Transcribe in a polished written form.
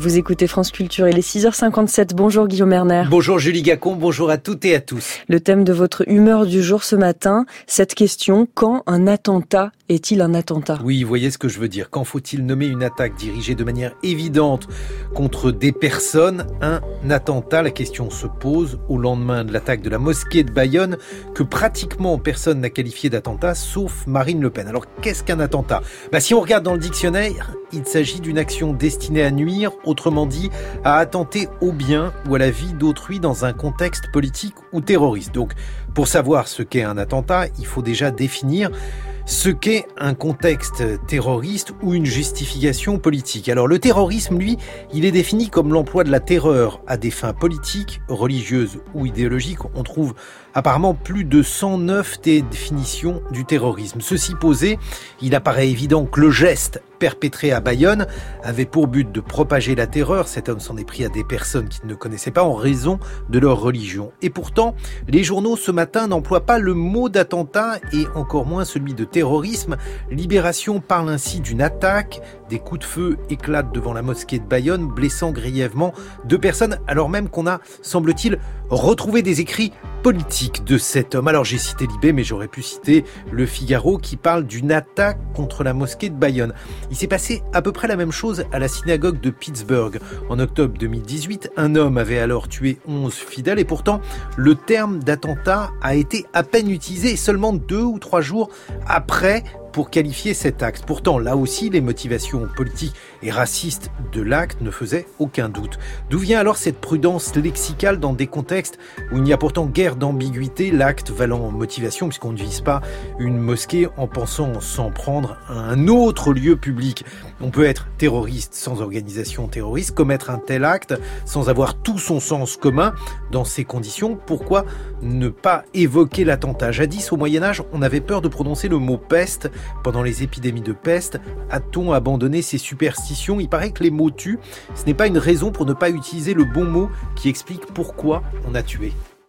Vous écoutez France Culture, il est 6h57. Bonjour Guillaume Erner. Bonjour Julie Gacon, bonjour à toutes et à tous. Le thème de votre humeur du jour ce matin, cette question, quand un attentat est-il un attentat ? Oui, vous voyez ce que je veux dire. Quand faut-il nommer une attaque dirigée de manière évidente contre des personnes un attentat ? La question se pose au lendemain de l'attaque de la mosquée de Bayonne que pratiquement personne n'a qualifié d'attentat sauf Marine Le Pen. Alors qu'est-ce qu'un attentat ? Si on regarde dans le dictionnaire, il s'agit d'une action destinée à nuire, autrement dit à attenter au bien ou à la vie d'autrui dans un contexte politique ou terroriste. Donc pour savoir ce qu'est un attentat, il faut déjà définir ce qu'est un contexte terroriste ou une justification politique. Alors le terrorisme, lui, il est défini comme l'emploi de la terreur à des fins politiques, religieuses ou idéologiques. On trouve apparemment plus de 109 définitions du terrorisme. Ceci posé, il apparaît évident que le geste perpétré à Bayonne avait pour but de propager la terreur. Cet homme s'en est pris à des personnes qu'il ne connaissait pas en raison de leur religion. Et pourtant, les journaux ce matin n'emploient pas le mot d'attentat et encore moins celui de terrorisme. Libération parle ainsi d'une attaque. Des coups de feu éclatent devant la mosquée de Bayonne, blessant grièvement 2 personnes, alors même qu'on a, semble-t-il, retrouvé des écrits politiques de cet homme. Alors j'ai cité Libé, mais j'aurais pu citer Le Figaro qui parle d'une attaque contre la mosquée de Bayonne. Il s'est passé à peu près la même chose à la synagogue de Pittsburgh. En octobre 2018, un homme avait alors tué 11 fidèles et pourtant le terme d'attentat a été à peine utilisé seulement 2 ou 3 jours après pour qualifier cet acte. Pourtant, là aussi, les motivations politiques et racistes de l'acte ne faisaient aucun doute. D'où vient alors cette prudence lexicale dans des contextes où il n'y a pourtant guère d'ambiguïté, l'acte valant motivation, puisqu'on ne vise pas une mosquée en pensant s'en prendre à un autre lieu public. On peut être terroriste sans organisation terroriste, commettre un tel acte sans avoir tout son sens commun. Dans ces conditions, pourquoi ne pas évoquer l'attentat ? Jadis, au Moyen-Âge, on avait peur de prononcer le mot peste. Pendant les épidémies de peste, a-t-on abandonné ces superstitions ? Il paraît que les mots tuent. Ce n'est pas une raison pour ne pas utiliser le bon mot qui explique pourquoi on a tué.